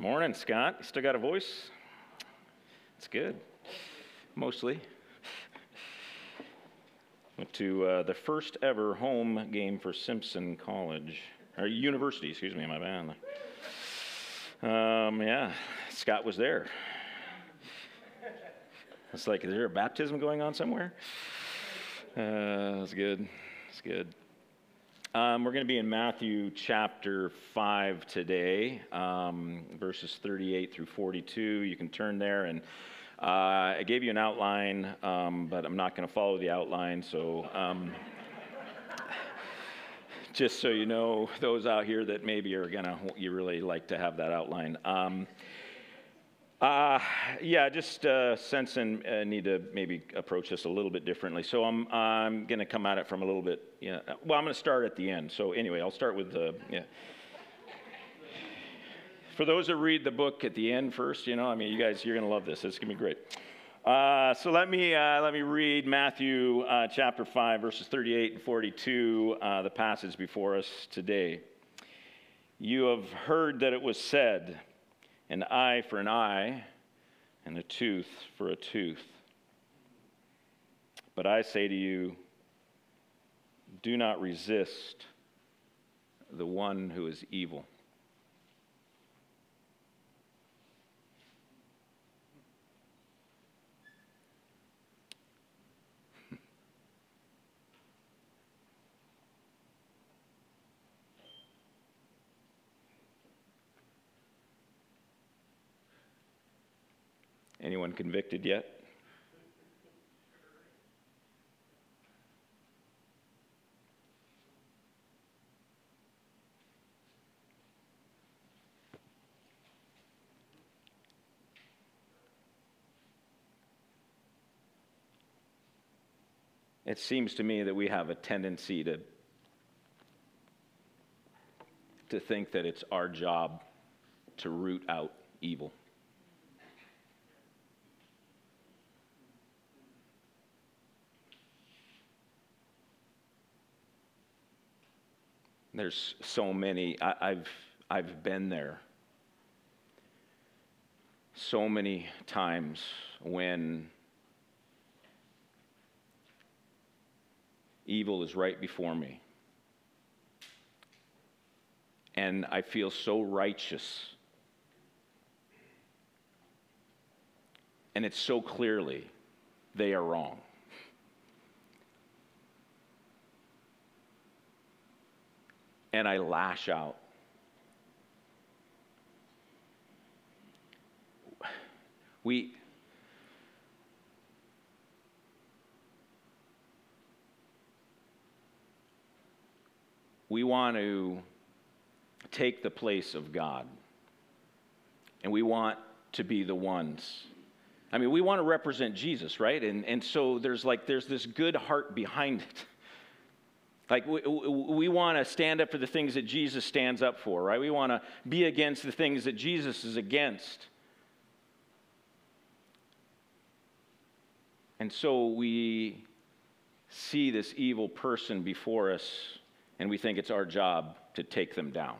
Morning, Scott. You still got a voice? That's good. Mostly. Went to the first ever home game for Simpson College, or University, excuse me, my bad. Yeah, Scott was there. It's like, is there a baptism going on somewhere? That's good. That's good. We're going to be in Matthew chapter 5 today, verses 38 through 42. You can turn there, and I gave you an outline, but I'm not going to follow the outline, so just so you know, those out here that maybe are you really like to have that outline. Just sense and need to maybe approach this a little bit differently. So I'm going to come at it from a little bit, I'm going to start at the end. So anyway, I'll start with For those that read the book at the end first, you guys, you're going to love this. It's going to be great. So let me read Matthew chapter 5, verses 38 and 42, the passage before us today. You have heard that it was said, an eye for an eye, and a tooth for a tooth. But I say to you, do not resist the one who is evil. Anyone convicted yet? It seems to me that we have a tendency to think that it's our job to root out evil. There's so many, I've been there so many times when evil is right before me. And I feel so righteous. And it's so clearly they are wrong. And I lash out. We want to take the place of God. And we want to be the ones. We want to represent Jesus, right? And so there's this good heart behind it. Like, we want to stand up for the things that Jesus stands up for, right? We want to be against the things that Jesus is against. And so we see this evil person before us, and we think it's our job to take them down.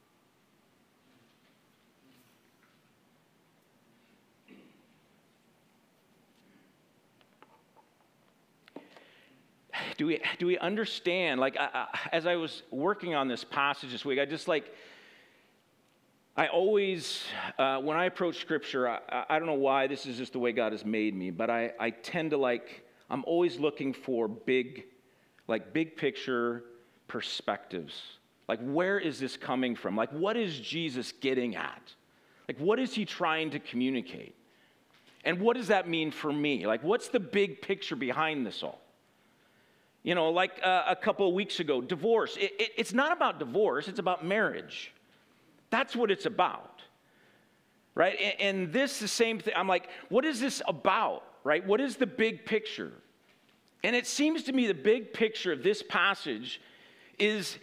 Do we understand, as I was working on this passage this week, I always, when I approach Scripture, I don't know why, this is just the way God has made me, but I tend to I'm always looking for big picture perspectives. Where is this coming from? What is Jesus getting at? What is he trying to communicate? And what does that mean for me? What's the big picture behind this all? A couple of weeks ago, divorce. It's not about divorce, it's about marriage. That's what it's about, right? And this, the same thing. I'm like, what is this about, right? What is the big picture? And it seems to me the big picture of this passage is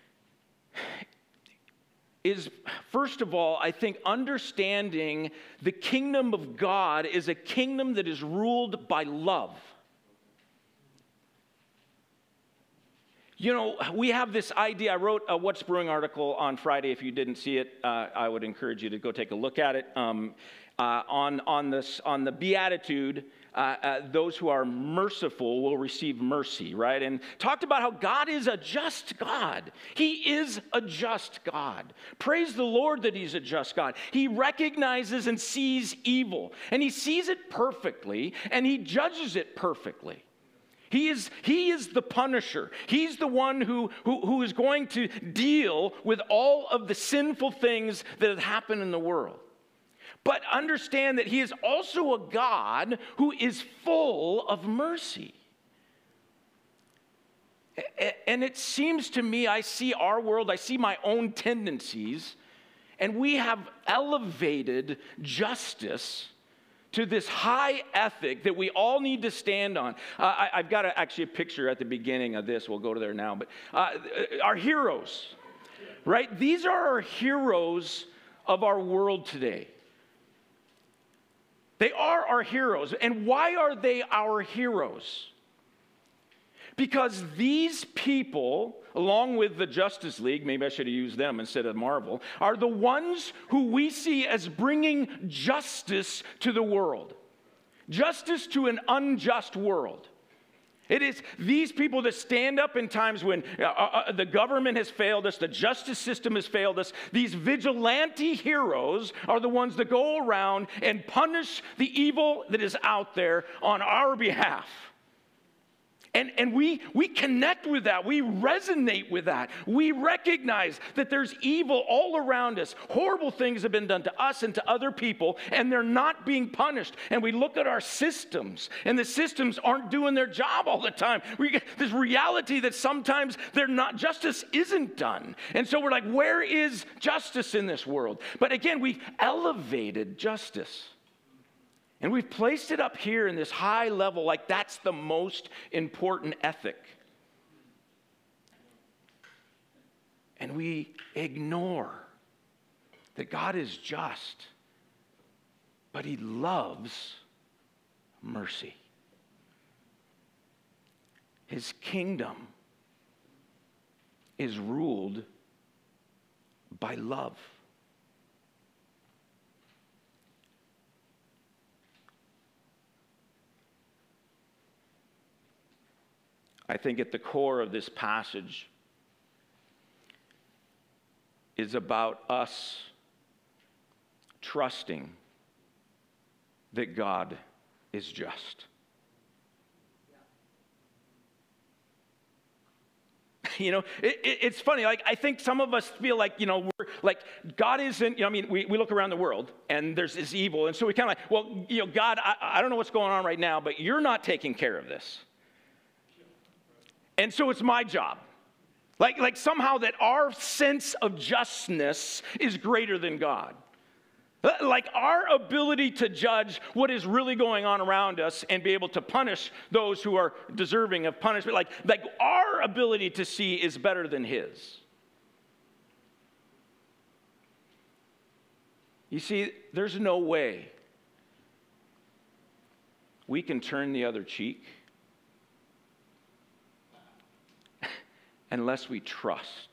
first of all, I think understanding the kingdom of God is a kingdom that is ruled by love. You know, we have this idea. I wrote a What's Brewing article on Friday. If you didn't see it, I would encourage you to go take a look at it. On the Beatitude, those who are merciful will receive mercy, right? And talked about how God is a just God. He is a just God. Praise the Lord that he's a just God. He recognizes and sees evil, and he sees it perfectly, and he judges it perfectly. He is the punisher. He's the one who is going to deal with all of the sinful things that have happened in the world. But understand that he is also a God who is full of mercy. And it seems to me, I see our world, I see my own tendencies, and we have elevated justice to this high ethic that we all need to stand on. I've got actually a picture at the beginning of this. We'll go to there now. But our heroes, right? These are our heroes of our world today. They are our heroes. And why are they our heroes? Because these people, along with the Justice League, maybe I should have used them instead of Marvel, are the ones who we see as bringing justice to the world. Justice to an unjust world. It is these people that stand up in times when the government has failed us, the justice system has failed us. These vigilante heroes are the ones that go around and punish the evil that is out there on our behalf. And we connect with that. We resonate with that. We recognize that there's evil all around us. Horrible things have been done to us and to other people, and they're not being punished. And we look at our systems, and the systems aren't doing their job all the time. We get this reality that sometimes justice isn't done. And so we're like, where is justice in this world? But again, we've elevated justice. And we've placed it up here in this high level, like that's the most important ethic. And we ignore that God is just, but he loves mercy. His kingdom is ruled by love. I think at the core of this passage is about us trusting that God is just. You know, it's funny. Like, I think some of us feel like, you know, we're like, God isn't, you know, I mean, we look around the world and there's this evil. And so we kind of like, well, you know, God, I don't know what's going on right now, but you're not taking care of this. And so it's my job. Like somehow that our sense of justness is greater than God. Like our ability to judge what is really going on around us and be able to punish those who are deserving of punishment. Like our ability to see is better than his. You see, there's no way we can turn the other cheek unless we trust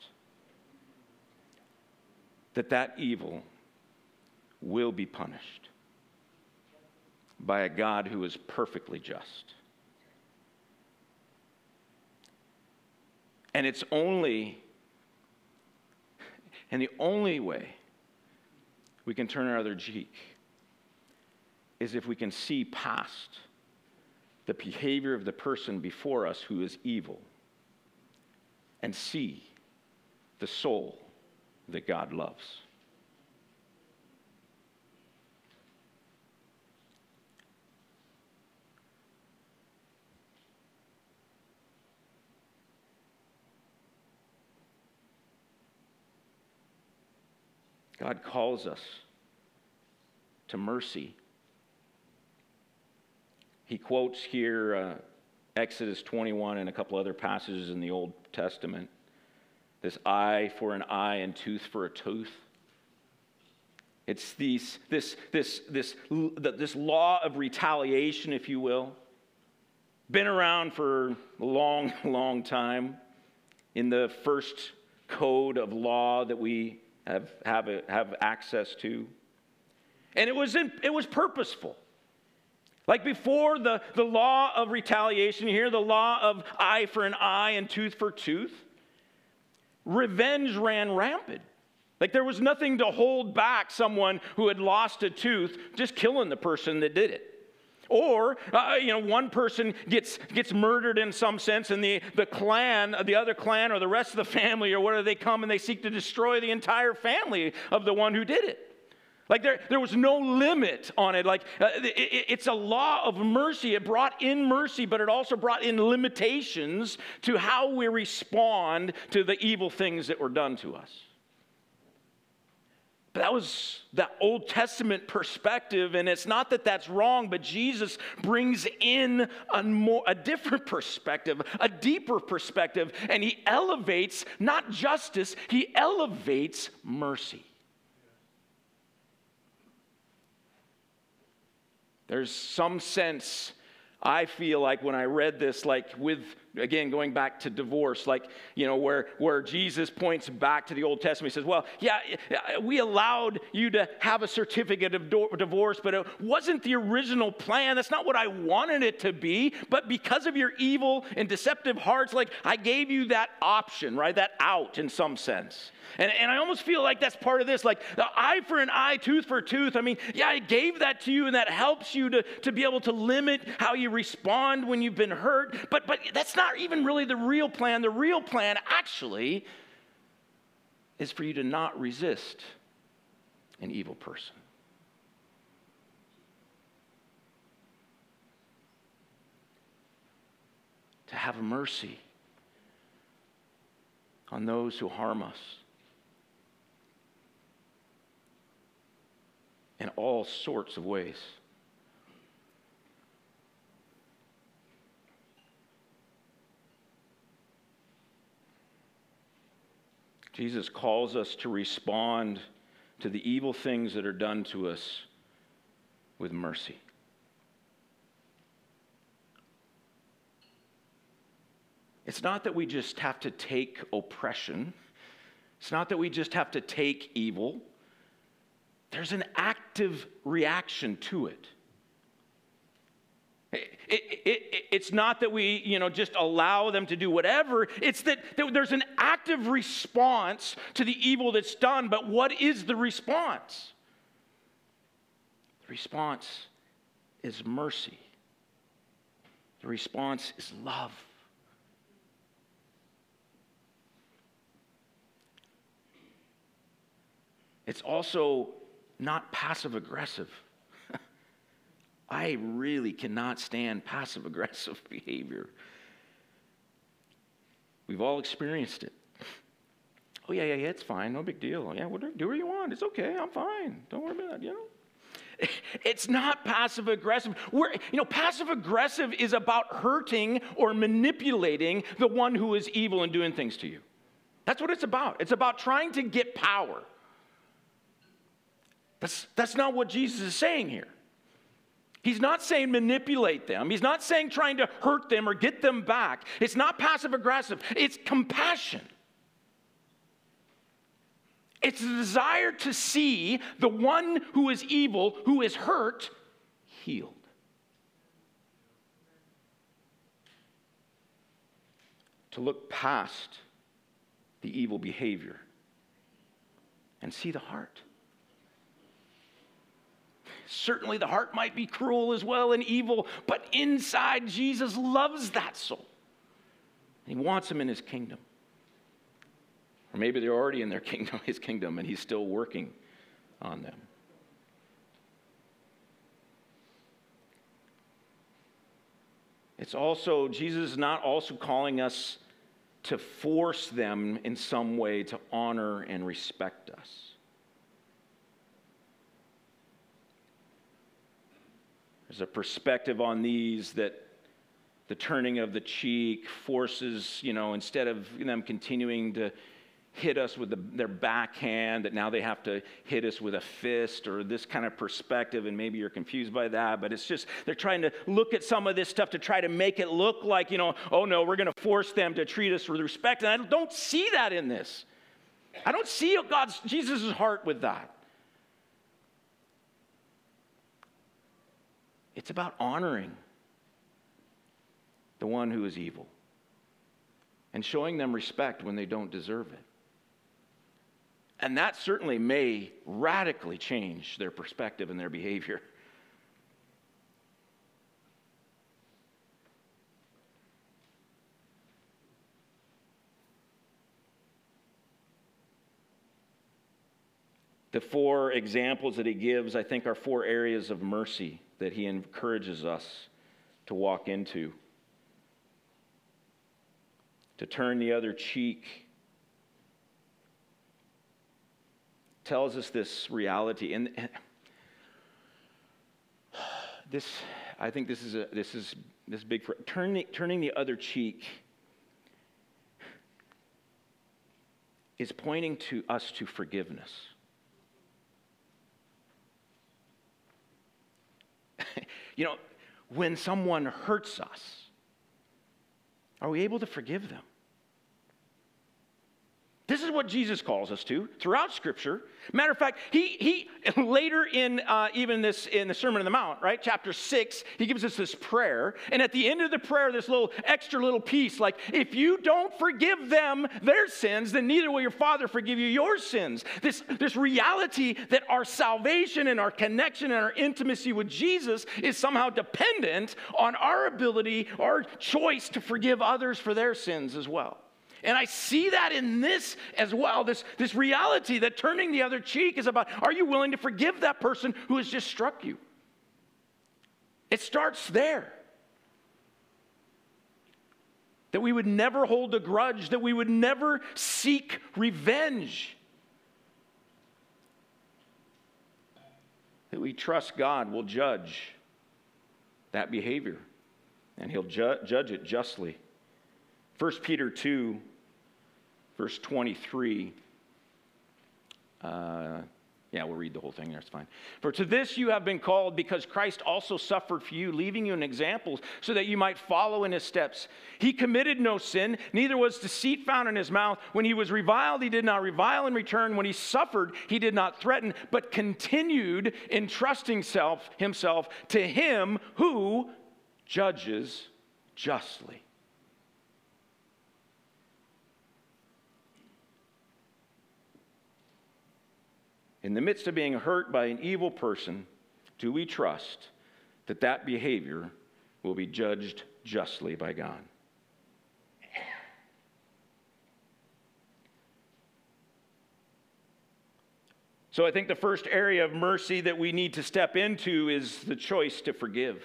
that evil will be punished by a God who is perfectly just. And the only way we can turn our other cheek is if we can see past the behavior of the person before us who is evil and see the soul that God loves. God calls us to mercy. He quotes here Exodus 21 and a couple other passages in the Old Testament. This eye for an eye and tooth for a tooth. It's this law of retaliation, if you will. Been around for a long, long time. in the first code of law that we have access to. And it was purposeful. Like before the law of retaliation here, the law of eye for an eye and tooth for tooth, revenge ran rampant. Like there was nothing to hold back someone who had lost a tooth, just killing the person that did it. Or, one person gets murdered in some sense, and the clan, the other clan, or the rest of the family, or whatever, they come and they seek to destroy the entire family of the one who did it. Like there was no limit on it. Like it's a law of mercy. It brought in mercy, but it also brought in limitations to how we respond to the evil things that were done to us. But that was the Old Testament perspective, and it's not that that's wrong, but Jesus brings in a different perspective, a deeper perspective, and he elevates not justice, he elevates mercy. There's some sense, I feel like when I read this, like with, again, going back to divorce, like, where Jesus points back to the Old Testament. He says, well, yeah, we allowed you to have a certificate of divorce, but it wasn't the original plan. That's not what I wanted it to be. But because of your evil and deceptive hearts, like, I gave you that option, right? That out in some sense. And I almost feel like that's part of this, like the eye for an eye, tooth for tooth. I mean, yeah, I gave that to you, and that helps you to be able to limit how you respond when you've been hurt. But that's not even really the real plan. The real plan actually is for you to not resist an evil person. To have mercy on those who harm us. In all sorts of ways. Jesus calls us to respond to the evil things that are done to us with mercy. It's not that we just have to take oppression. It's not that we just have to take evil. There's an active reaction to it. It's not that we, just allow them to do whatever. It's that there's an active response to the evil that's done. But what is the response? The response is mercy. The response is love. It's also not passive-aggressive. I really cannot stand passive-aggressive behavior. We've all experienced it. Oh, yeah, it's fine. No big deal. Yeah, do what you want. It's okay. I'm fine. Don't worry about it, It's not passive-aggressive. Passive-aggressive is about hurting or manipulating the one who is evil and doing things to you. That's what it's about. It's about trying to get power. That's not what Jesus is saying here. He's not saying manipulate them. He's not saying trying to hurt them or get them back. It's not passive-aggressive. It's compassion. It's the desire to see the one who is evil, who is hurt, healed. To look past the evil behavior and see the heart. Certainly the heart might be cruel as well and evil, but inside Jesus loves that soul. He wants them in his kingdom. Or maybe they're already in their kingdom, his kingdom, and he's still working on them. It's also, Jesus is not also calling us to force them in some way to honor and respect us. There's a perspective on these that the turning of the cheek forces, instead of them continuing to hit us with their backhand, that now they have to hit us with a fist, or this kind of perspective, and maybe you're confused by that, but it's just they're trying to look at some of this stuff to try to make it look like, oh no, we're going to force them to treat us with respect, and I don't see that in this. I don't see Jesus' heart with that. It's about honoring the one who is evil and showing them respect when they don't deserve it. And that certainly may radically change their perspective and their behavior. The 4 examples that he gives, I think, are 4 areas of mercy that he encourages us to walk into. To turn the other cheek. Tells us this reality, and this, I think this is big for turning the other cheek is pointing to us to forgiveness. When someone hurts us, are we able to forgive them? This is what Jesus calls us to throughout Scripture. Matter of fact, he later in even this in the Sermon on the Mount, right, chapter 6, he gives us this prayer, and at the end of the prayer, this extra little piece, like, if you don't forgive them their sins, then neither will your Father forgive you your sins. This reality that our salvation and our connection and our intimacy with Jesus is somehow dependent on our ability, our choice to forgive others for their sins as well. And I see that in this as well, this reality that turning the other cheek is about, are you willing to forgive that person who has just struck you? It starts there. That we would never hold a grudge, that we would never seek revenge. That we trust God will judge that behavior, and he'll judge it justly. 1 Peter 2, verse 23. We'll read the whole thing there, it's fine. For to this you have been called, because Christ also suffered for you, leaving you an example, so that you might follow in his steps. He committed no sin, neither was deceit found in his mouth. When he was reviled, he did not revile in return. When he suffered, he did not threaten, but continued entrusting himself to him who judges justly. In the midst of being hurt by an evil person, do we trust that that behavior will be judged justly by God? So I think the first area of mercy that we need to step into is the choice to forgive.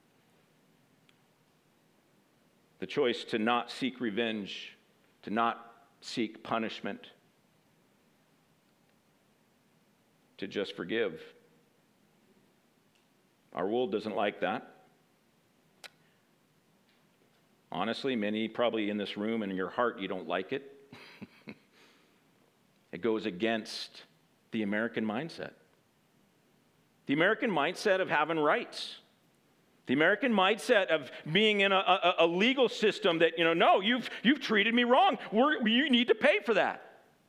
The choice to not seek revenge, to not seek punishment, to just forgive. Our world doesn't like that. Honestly, many probably in this room and in your heart, you don't like it. It goes against the American mindset. The American mindset of having rights. The American mindset of being in a legal system that, no, you've treated me wrong. You need to pay for that.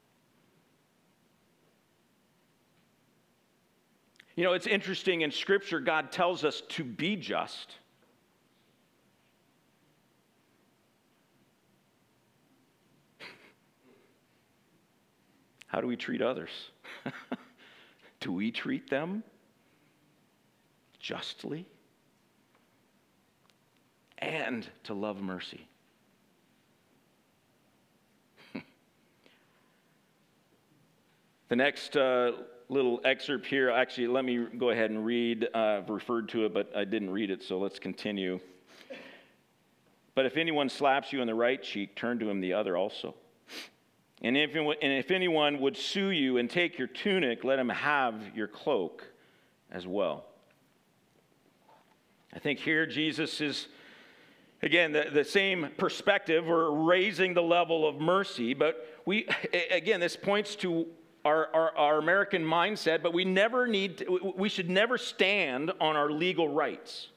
It's interesting in Scripture, God tells us to be just. How do we treat others? Do we treat them justly? And to love mercy. The next little excerpt here, actually, let me go ahead and read. I've referred to it, but I didn't read it, so let's continue. But if anyone slaps you on the right cheek, turn to him the other also. And if anyone would sue you and take your tunic, let him have your cloak as well. I think here Jesus is, again, the same perspective. We're raising the level of mercy, but again, this points to our American mindset, but we should never stand on our legal rights.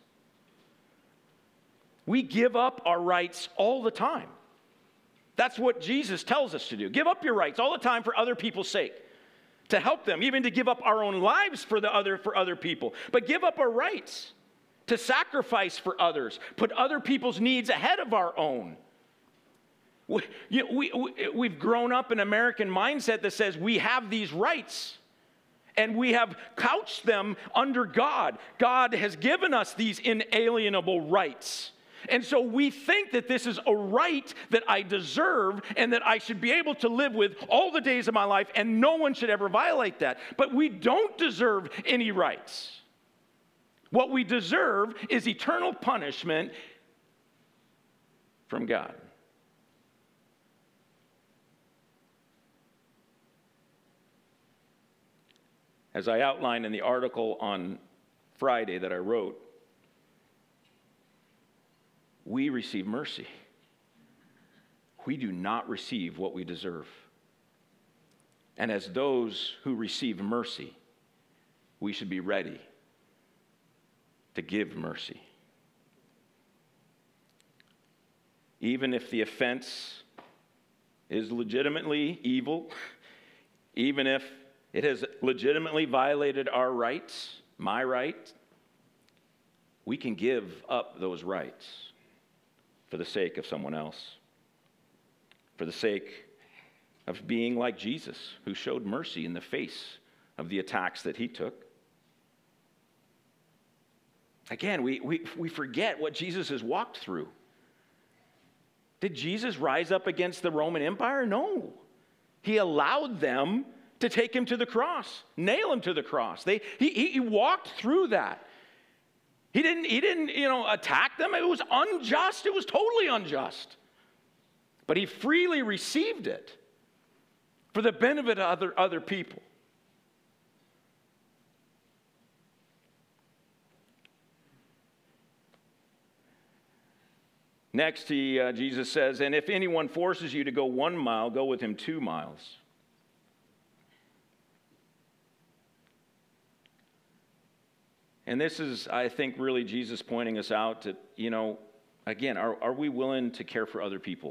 We give up our rights all the time. That's what Jesus tells us to do. Give up your rights all the time for other people's sake, to help them, even to give up our own lives for other people. But give up our rights to sacrifice for others, put other people's needs ahead of our own. We've grown up in an American mindset that says we have these rights, and we have couched them under God. God has given us these inalienable rights. And so we think that this is a right that I deserve and that I should be able to live with all the days of my life, and no one should ever violate that. But we don't deserve any rights. What we deserve is eternal punishment from God. As I outlined in the article on Friday that I wrote, we receive mercy. We do not receive what we deserve. And as those who receive mercy, we should be ready to give mercy. Even if the offense is legitimately evil, even if it has legitimately violated our rights, my right, we can give up those rights for the sake of someone else, for the sake of being like Jesus, who showed mercy in the face of the attacks that he took. Again, we forget what Jesus has walked through. Did Jesus rise up against the Roman Empire? No. He allowed them to take him to the cross, nail him to the cross. He walked through that. He didn't attack them. It was unjust. It was totally unjust. But he freely received it for the benefit of other people. Next, Jesus says, and if anyone forces you to go 1 mile, go with him 2 miles. And this is, I think, really Jesus pointing us out to, again, are we willing to care for other people?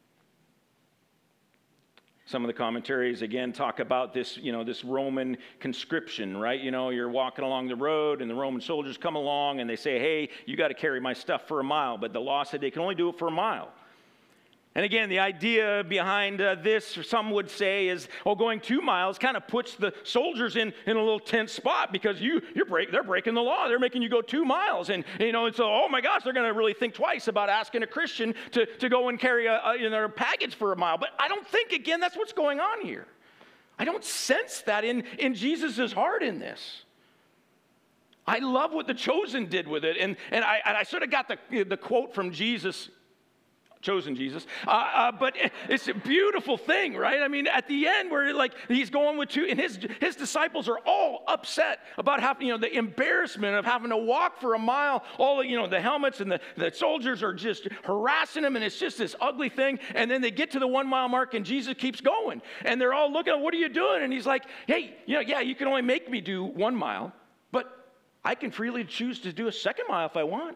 Some of the commentaries, again, talk about this, this Roman conscription, right? You're walking along the road and the Roman soldiers come along and they say, hey, you got to carry my stuff for 1 mile. But the law said they can only do it for 1 mile. And again, the idea behind this, some would say, is, going 2 miles kind of puts the soldiers in a little tense spot because they're breaking the law. They're making you go 2 miles. And so, oh my gosh, they're going to really think twice about asking a Christian to go and carry a package for 1 mile. But I don't think, again, that's what's going on here. I don't sense that in Jesus' heart in this. I love what the Chosen did with it. And I sort of got the quote from Jesus, chosen Jesus, but it's a beautiful thing, right? I mean, at the end where he's going with 2, and his disciples are all upset about having, the embarrassment of having to walk for 1 mile. All the helmets and the soldiers are just harassing him, and it's just this ugly thing. And then they get to the 1 mile mark, and Jesus keeps going, and they're all looking, what are you doing? And he's like, hey, yeah, you can only make me do 1 mile, but I can freely choose to do a 2nd mile if I want.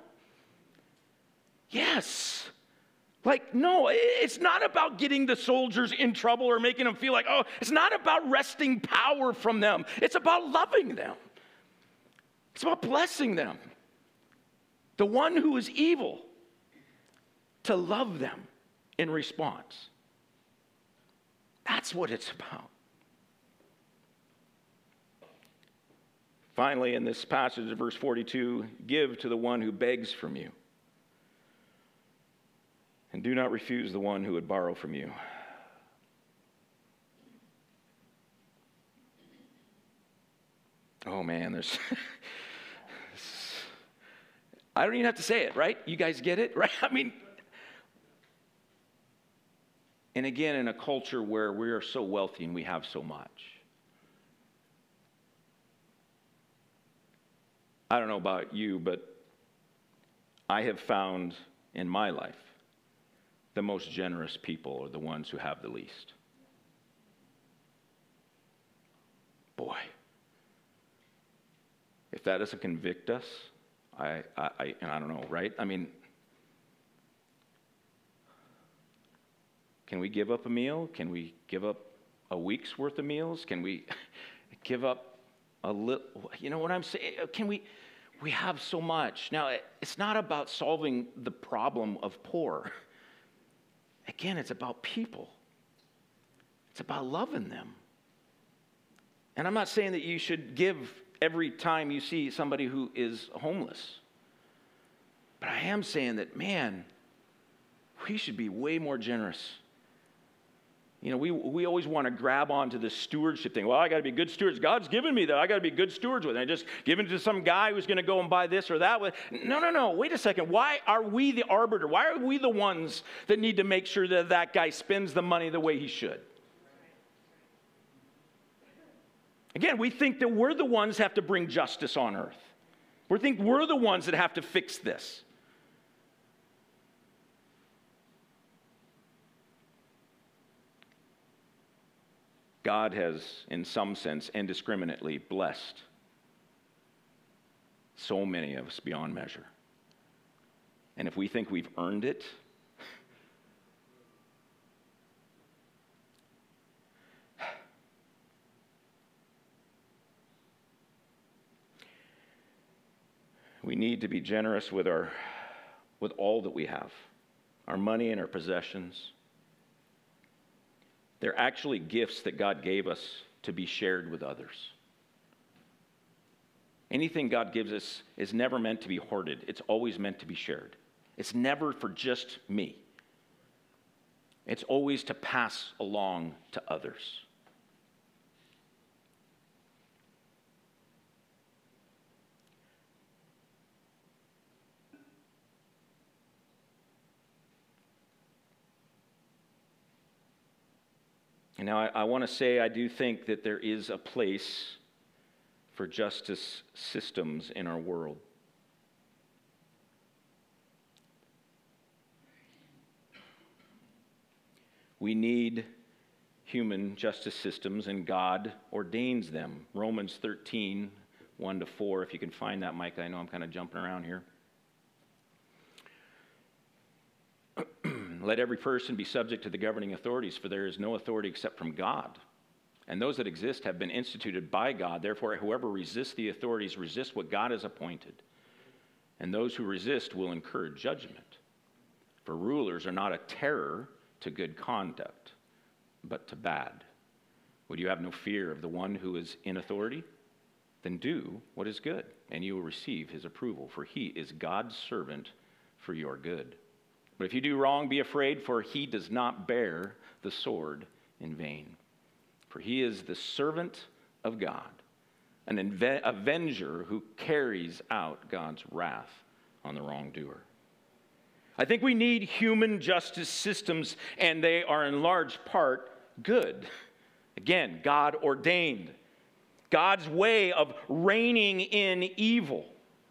Yes. No, it's not about getting the soldiers in trouble or making them feel like, it's not about wresting power from them. It's about loving them. It's about blessing them. The one who is evil, to love them in response. That's what it's about. Finally, in this passage of verse 42, give to the one who begs from you. And do not refuse the one who would borrow from you. Oh man, there's I don't even have to say it, right? You guys get it, right? I mean, and again, in a culture where we are so wealthy and we have so much. I don't know about you, but I have found in my life the most generous people are the ones who have the least. Boy, if that doesn't convict us, I don't know, right? I mean, can we give up a meal? Can we give up a week's worth of meals? Can we give up a little? You know what I'm saying? Can we have so much. Now, it's not about solving the problem of poor. Again, it's about people. It's about loving them. And I'm not saying that you should give every time you see somebody who is homeless. But I am saying that, man, we should be way more generous. You know, we always want to grab onto this stewardship thing. Well, I got to be good stewards. God's given me that. I got to be good stewards with it. I just give it to some guy who's going to go and buy this or that. No. Wait a second. Why are we the arbiter? Why are we the ones that need to make sure that that guy spends the money the way he should? Again, we think that we're the ones that have to bring justice on earth. We think we're the ones that have to fix this. God has, in some sense, indiscriminately blessed so many of us beyond measure. And if we think we've earned it, we need to be generous with all that we have, our money and our possessions. They're actually gifts that God gave us to be shared with others. Anything God gives us is never meant to be hoarded. It's always meant to be shared. It's never for just me. It's always to pass along to others. And now I want to say I do think that there is a place for justice systems in our world. We need human justice systems, and God ordains them. Romans 13, 1-4, if you can find that, Mike. I know I'm kind of jumping around here. Let every person be subject to the governing authorities, for there is no authority except from God. And those that exist have been instituted by God. Therefore, whoever resists the authorities resists what God has appointed. And those who resist will incur judgment. For rulers are not a terror to good conduct, but to bad. Would you have no fear of the one who is in authority? Then do what is good, and you will receive his approval, for he is God's servant for your good. But if you do wrong, be afraid, for he does not bear the sword in vain. For he is the servant of God, an avenger who carries out God's wrath on the wrongdoer. I think we need human justice systems, and they are in large part good. Again, God ordained. God's way of reining in evil.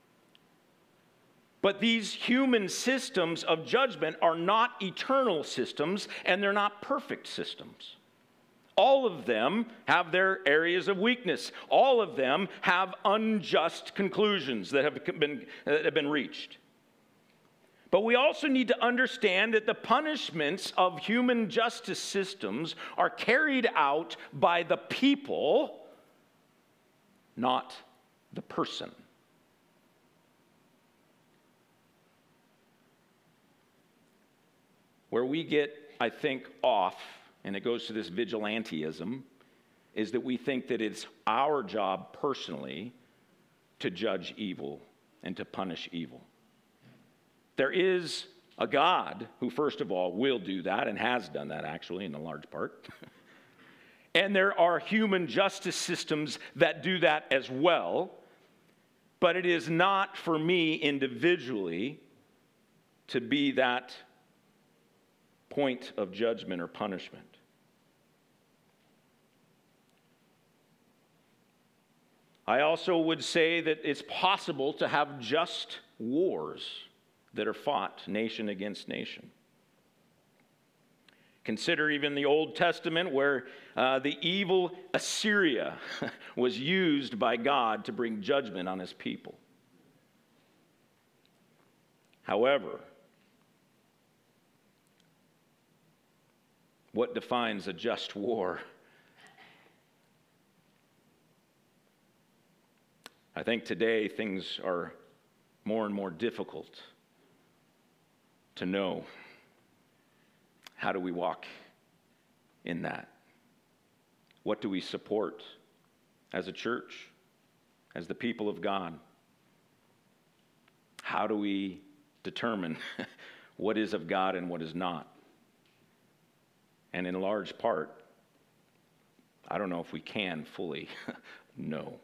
But these human systems of judgment are not eternal systems, and they're not perfect systems. All of them have their areas of weakness. All of them have unjust conclusions that have been reached. But we also need to understand that the punishments of human justice systems are carried out by the people, not the person. Where we get, I think, off, and it goes to this vigilantism, is that we think that it's our job personally to judge evil and to punish evil. There is a God who, first of all, will do that and has done that, actually, in a large part. And there are human justice systems that do that as well. But it is not for me individually to be that point of judgment or punishment. I also would say that it's possible to have just wars that are fought nation against nation. Consider even the Old Testament where the evil Assyria was used by God to bring judgment on his people. However, what defines a just war? I think today things are more and more difficult to know. How do we walk in that? What do we support as a church, as the people of God? How do we determine what is of God and what is not? And in large part, I don't know if we can fully know.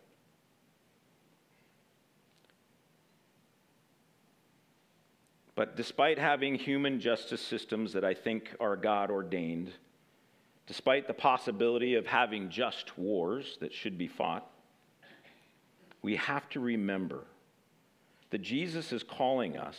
But despite having human justice systems that I think are God-ordained, despite the possibility of having just wars that should be fought, we have to remember that Jesus is calling us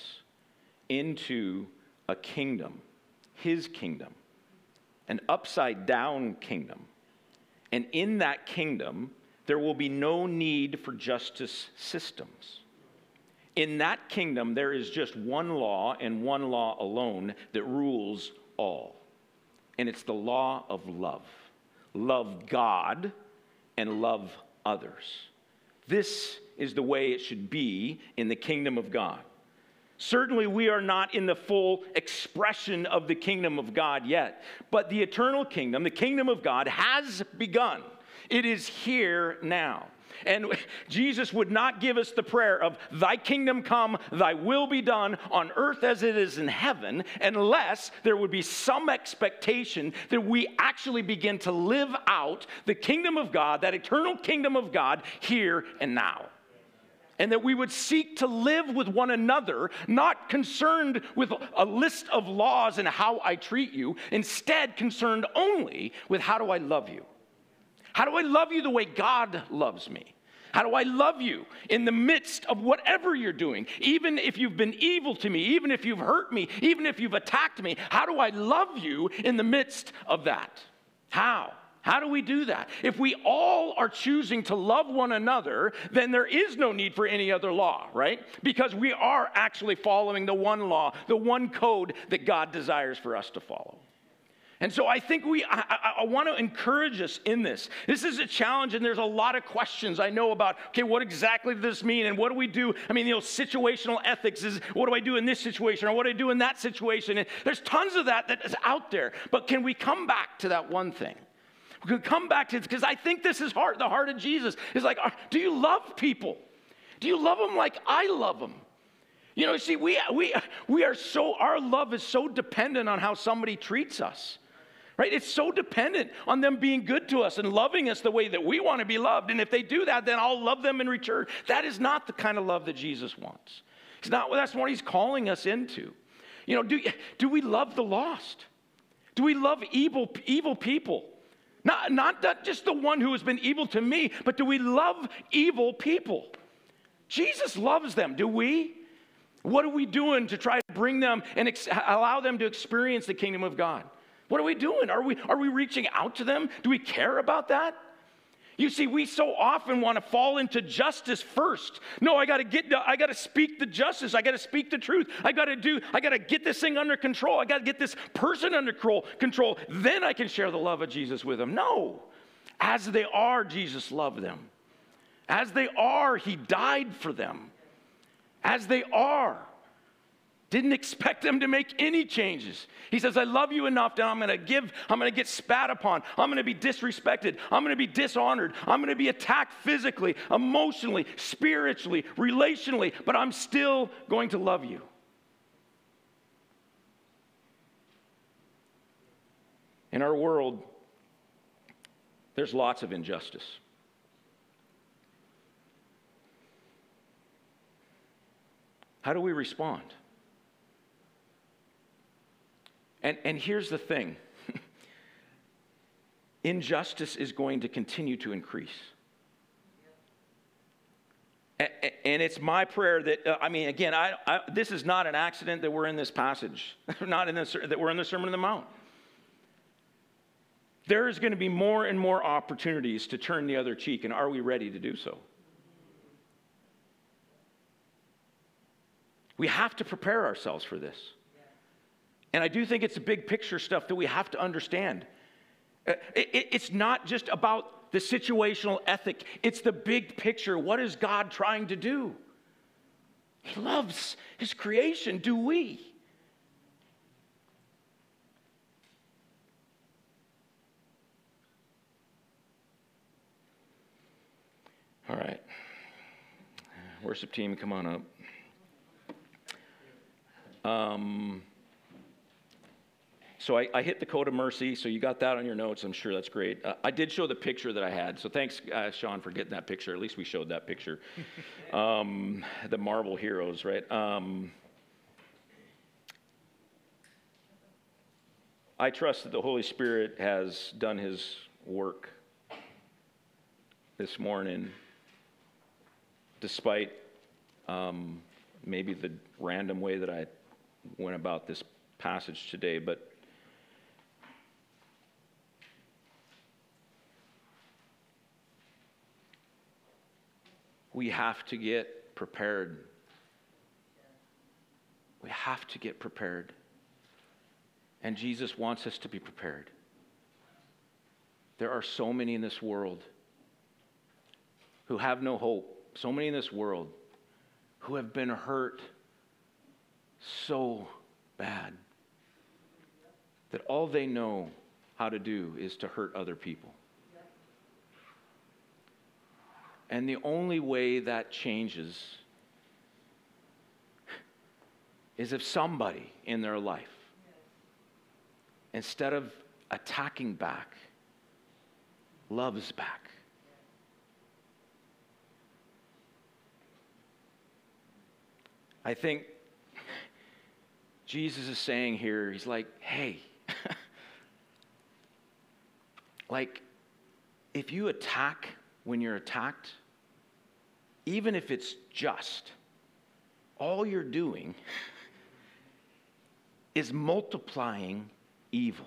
into a kingdom, his kingdom, an upside-down kingdom. And in that kingdom, there will be no need for justice systems. In that kingdom, there is just one law and one law alone that rules all. And it's the law of love. Love God and love others. This is the way it should be in the kingdom of God. Certainly, we are not in the full expression of the kingdom of God yet. But the eternal kingdom, the kingdom of God, has begun. It is here now. And Jesus would not give us the prayer of, thy kingdom come, thy will be done on earth as it is in heaven, unless there would be some expectation that we actually begin to live out the kingdom of God, that eternal kingdom of God, here and now. And that we would seek to live with one another, not concerned with a list of laws and how I treat you, instead concerned only with how do I love you? How do I love you the way God loves me? How do I love you in the midst of whatever you're doing? Even if you've been evil to me, even if you've hurt me, even if you've attacked me, how do I love you in the midst of that? How? How do we do that? If we all are choosing to love one another, then there is no need for any other law, right? Because we are actually following the one law, the one code that God desires for us to follow. And so I think I want to encourage us in this. This is a challenge, and there's a lot of questions I know about, okay, what exactly does this mean, and what do we do? I mean, situational ethics is, what do I do in this situation, or what do I do in that situation? And there's tons of that is out there. But can we come back to that one thing? We can come back to it, because I think this is the heart of Jesus. Is like, do you love people? Do you love them like I love them? You know, see, we are so, our love is so dependent on how somebody treats us. Right? It's so dependent on them being good to us and loving us the way that we want to be loved. And if they do that, then I'll love them in return. That is not the kind of love that Jesus wants. That's what he's calling us into. You know, do we love the lost? Do we love evil people? Not just the one who has been evil to me, but do we love evil people? Jesus loves them. Do we? What are we doing to try to bring them and allow them to experience the kingdom of God? What are we doing? Are we reaching out to them? Do we care about that? You see, we so often want to fall into justice first. No, I got to speak the justice. I got to speak the truth. I got to get this thing under control. I got to get this person under control. Then I can share the love of Jesus with them. No. As they are, Jesus loved them. As they are, he died for them. As they are. Didn't expect them to make any changes. He says, I love you enough that I'm going to get spat upon. I'm going to be disrespected. I'm going to be dishonored. I'm going to be attacked physically, emotionally, spiritually, relationally, but I'm still going to love you. In our world, there's lots of injustice. How do we respond? And here's the thing. Injustice is going to continue to increase. And it's my prayer that, again, this is not an accident that we're in this passage, that we're in the Sermon on the Mount. there is going to be more and more opportunities to turn the other cheek, and are we ready to do so? We have to prepare ourselves for this. And I do think it's the big picture stuff that we have to understand. It's not just about the situational ethic. It's the big picture. What is God trying to do? He loves his creation. Do we? All right. Worship team, come on up. So I hit the code of mercy, so you got that on your notes. I'm sure that's great. I did show the picture that I had, so thanks, Sean, for getting that picture. At least we showed that picture. The Marvel heroes, right? I trust that the Holy Spirit has done his work this morning, despite maybe the random way that I went about this passage today, but we have to get prepared. We have to get prepared. And Jesus wants us to be prepared. There are so many in this world who have no hope. So many in this world who have been hurt so bad that all they know how to do is to hurt other people. And the only way that changes is if somebody in their life, instead of attacking back, loves back. I think Jesus is saying here, he's like, hey, like, if you attack when you're attacked, even if it's just, all you're doing is multiplying evil.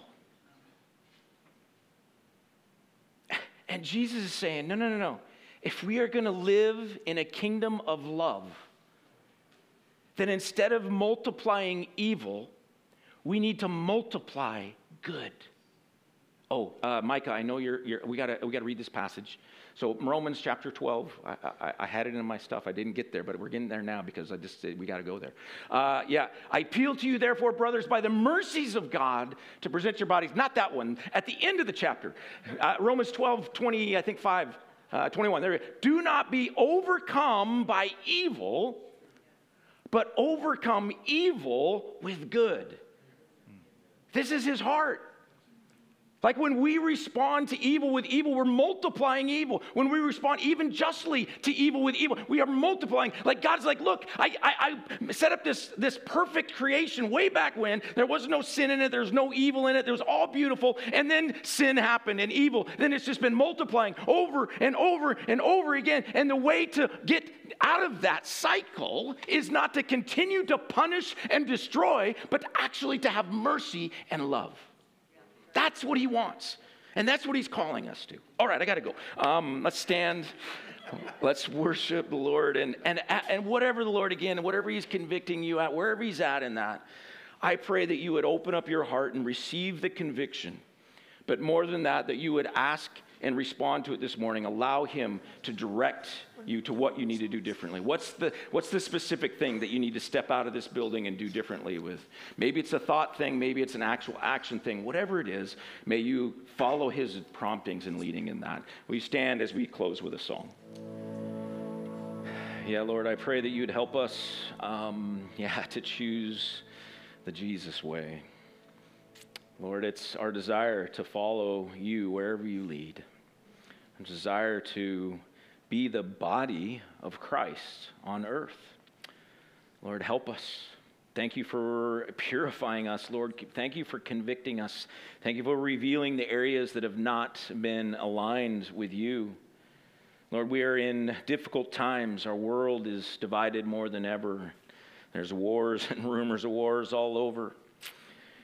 And Jesus is saying, no. If we are going to live in a kingdom of love, then instead of multiplying evil, we need to multiply good. Oh, Micah, I know we got to read this passage. So Romans chapter 12, I had it in my stuff. I didn't get there, but we're getting there now because I just said we got to go there. I appeal to you, therefore, brothers, by the mercies of God, to present your bodies. Not that one. At the end of the chapter, Romans 12, 20, I think 5, 21. There. Do not be overcome by evil, but overcome evil with good. This is his heart. Like when we respond to evil with evil, we're multiplying evil. When we respond even justly to evil with evil, we are multiplying. Like God's like, look, I set up this perfect creation way back when. There was no sin in it. There's no evil in it. It was all beautiful. And then sin happened and evil. Then it's just been multiplying over and over and over again. And the way to get out of that cycle is not to continue to punish and destroy, but actually to have mercy and love. That's what he wants. And that's what he's calling us to. All right, I got to go. Let's stand. Let's worship the Lord. And whatever the Lord, again, whatever he's convicting you at, wherever he's at in that, I pray that you would open up your heart and receive the conviction. But more than that, that you would ask and respond to it this morning. Allow him to direct you to what you need to do differently. What's the specific thing that you need to step out of this building and do differently with? Maybe it's a thought thing. Maybe it's an actual action thing. Whatever it is, may you follow his promptings and leading in that. Will you stand as we close with a song? Yeah, Lord, I pray that you'd help us, to choose the Jesus way. Lord, it's our desire to follow you wherever you lead. Our desire to be the body of Christ on earth. Lord, help us. Thank you for purifying us, Lord. Thank you for convicting us. Thank you for revealing the areas that have not been aligned with you. Lord, we are in difficult times. Our world is divided more than ever. There's wars and rumors of wars all over.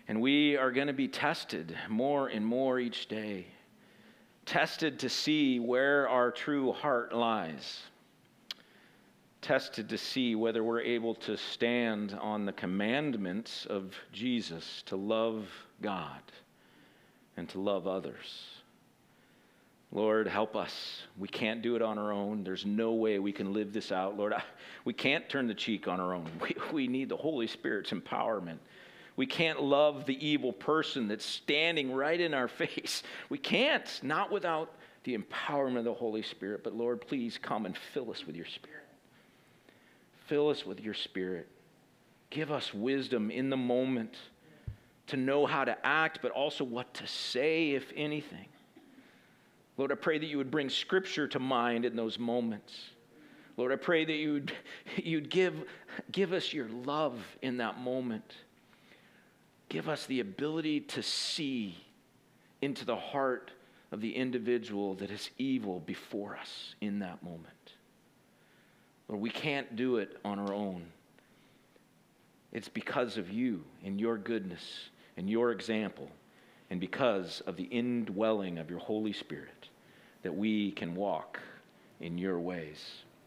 And we are going to be tested more and more each day. Tested to see where our true heart lies. Tested to see whether we're able to stand on the commandments of Jesus to love God and to love others. Lord, help us. We can't do it on our own. There's no way we can live this out. Lord, we can't turn the cheek on our own. We need the Holy Spirit's empowerment. We can't love the evil person that's standing right in our face. We can't, not without the empowerment of the Holy Spirit. But Lord, please come and fill us with your Spirit. Fill us with your Spirit. Give us wisdom in the moment to know how to act, but also what to say, if anything. Lord, I pray that you would bring Scripture to mind in those moments. Lord, I pray that you'd give us your love in that moment. Give us the ability to see into the heart of the individual that is evil before us in that moment. Lord, we can't do it on our own. It's because of you and your goodness and your example, and because of the indwelling of your Holy Spirit, that we can walk in your ways.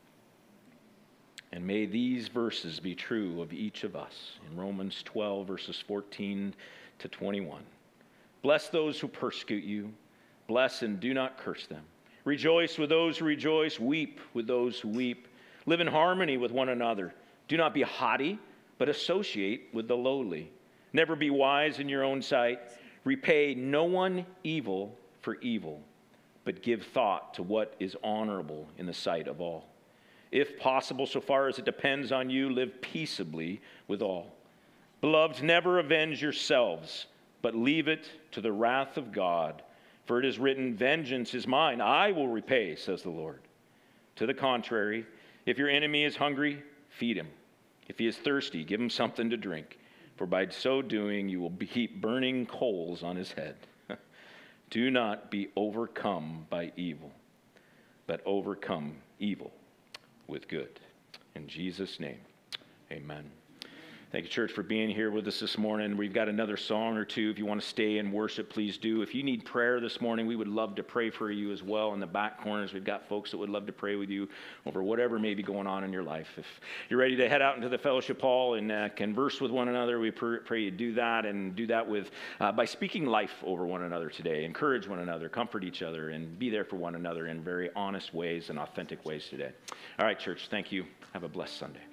And may these verses be true of each of us in Romans 12, verses 14 to 21. Bless those who persecute you. Bless and do not curse them. Rejoice with those who rejoice. Weep with those who weep. Live in harmony with one another. Do not be haughty, but associate with the lowly. Never be wise in your own sight. Repay no one evil for evil, but give thought to what is honorable in the sight of all. If possible, so far as it depends on you, live peaceably with all. Beloved, never avenge yourselves, but leave it to the wrath of God. For it is written, vengeance is mine, I will repay, says the Lord. To the contrary, if your enemy is hungry, feed him. If he is thirsty, give him something to drink. For by so doing, you will heap burning coals on his head. Do not be overcome by evil, but overcome evil with good. In Jesus' name, amen. Thank you, church, for being here with us this morning. We've got another song or two. If you want to stay and worship, please do. If you need prayer this morning, we would love to pray for you as well. In the back corners, we've got folks that would love to pray with you over whatever may be going on in your life. If you're ready to head out into the fellowship hall and converse with one another, we pray you do that, and do that with by speaking life over one another today. Encourage one another, comfort each other, and be there for one another in very honest ways and authentic ways today. All right, church, thank you. Have a blessed Sunday.